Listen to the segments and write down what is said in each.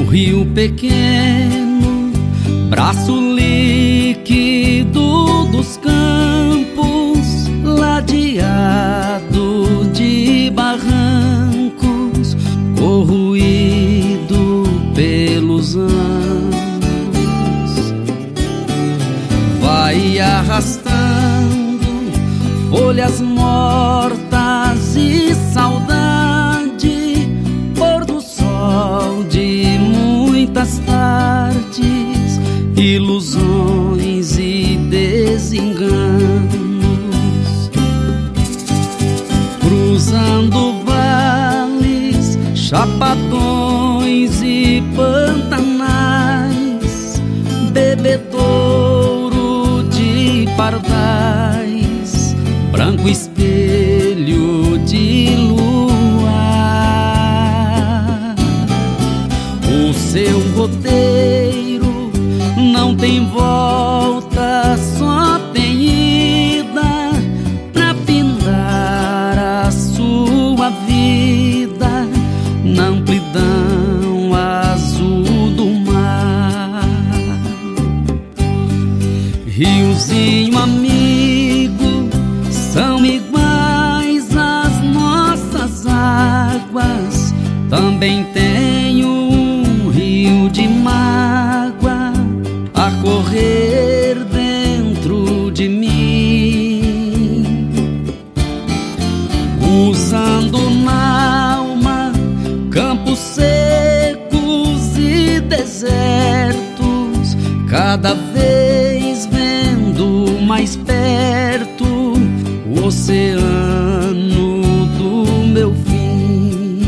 rio pequeno, braço líquido dos campos, ladeado de barrancos, corroído pelos anos, vai arrastando folhas mortas e saudade, pôr do sol de muitas tardes, ilusões e desenganos, cruzando vales, chapadões e pantanais, bebedouro de pardais, branco espelho de luar. O seu roteiro não tem volta, só tem ida pra findar a sua vida na amplidão azul do mar. Riozinho amigo, são iguais às nossas águas, também tenho um rio de mágoa a correr dentro de mim, usando na alma campos secos e desertos, cada vez vendo mais perto o oceano do meu fim.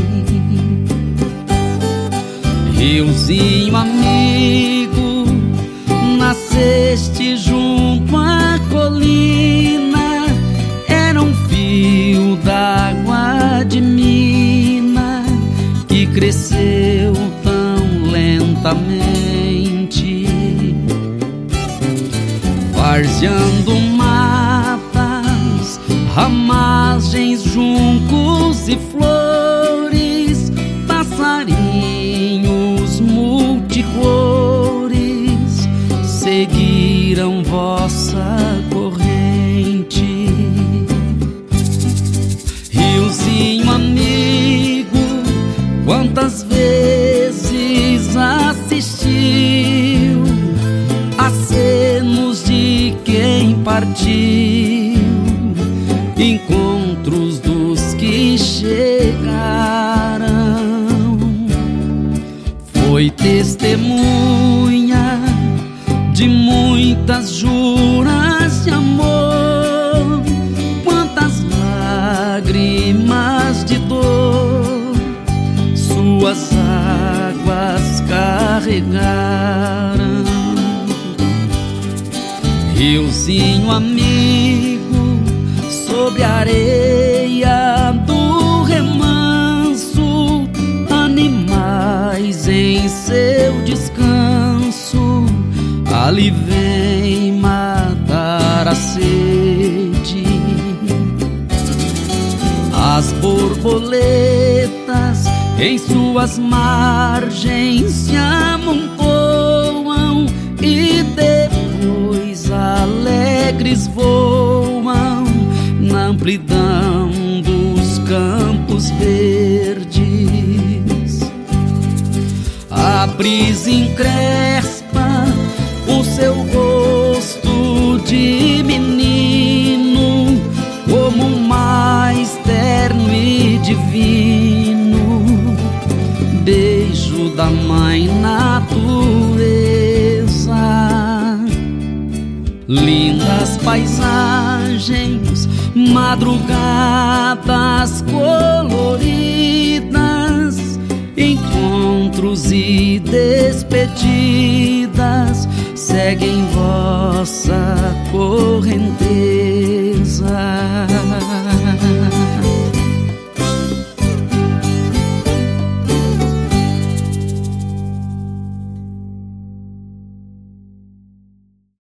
Riozinho amigo, nasceste junto à colina, era um fio d'água de mina que cresceu tão lentamente, varzeando matas, ramagens, juncos e flores, passarinhos multicores seguiram vossa corrente. Riozinho amigo, quantas vezes assistiu acenos de quem partiu, encontros dos que chegaram, foi testemunha de muitas juras de amor, quantas lágrimas de dor suas águas carregaram. Riozinho amigo, sobre a areia do remanso, animais em seu descanso, ali vem matar a sede. As borboletas em suas margens se amontoam e depois alegres voam na amplidão dos campos verdes. A brisa encrespa o seu rosto de menino, como o mais terno e divino beijo da mãe natureza. Lindas paisagens, madrugadas coloridas, encontros e despedidas seguem vossa correnteza.